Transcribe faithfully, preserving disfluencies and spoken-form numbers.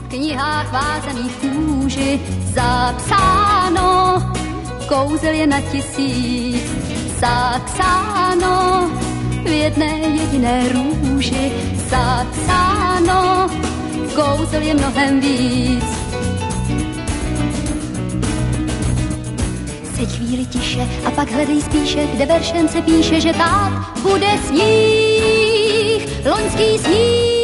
knihách vázaných kůži zapsáno, kouzel je na tisíc, zapsáno, v jedné jediné růži zapsáno, kouzel je mnohem víc. Seď chvíli tiše a pak hledej spíše, kde veršem se píše, že tak bude sníh, loňský sníh.